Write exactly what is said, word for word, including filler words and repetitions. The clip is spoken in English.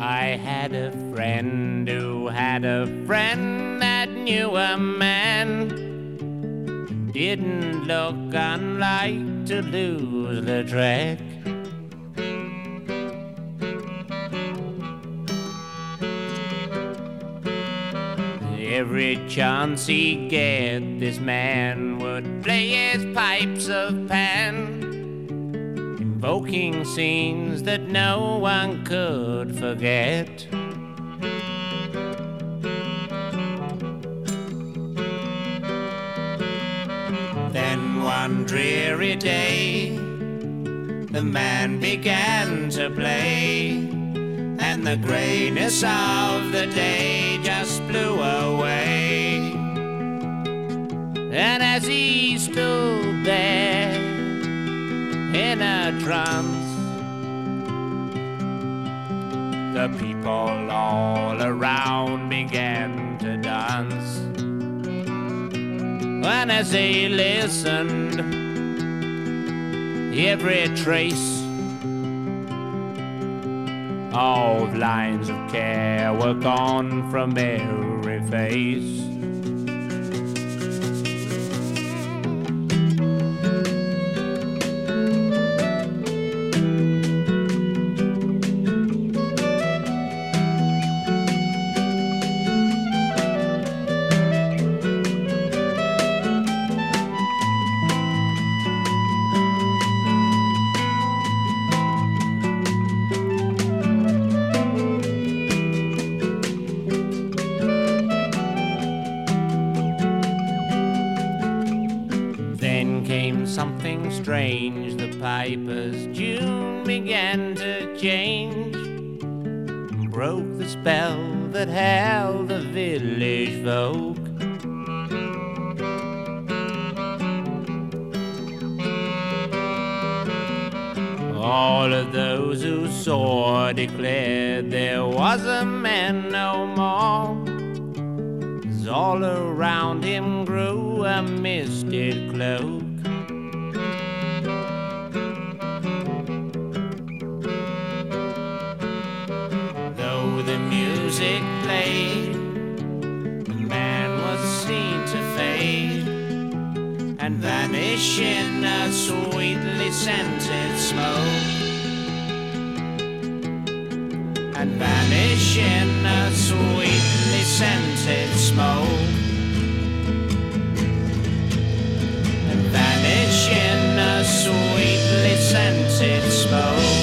I had a friend who had a friend that knew a man who didn't look unlike to lose the track. Every chance he'd get, this man would play his pipes of pan, invoking scenes that no one could forget. Then one dreary day, the man began to play, and the greyness of the day just flew away. And as he stood there in a trance, the people all around began to dance. And as they listened, every trace of lines of care were gone from every face. Then came something strange, the piper's tune began to change, and broke the spell that held the village folk. All of those who saw declared there was a man no more, as all around him grew a misted cloak. Though the music played, the man was seen to fade and vanish in a sweetly scented smoke, and vanish in a sweetly scented smoke, and vanish in a sweetly scented smoke.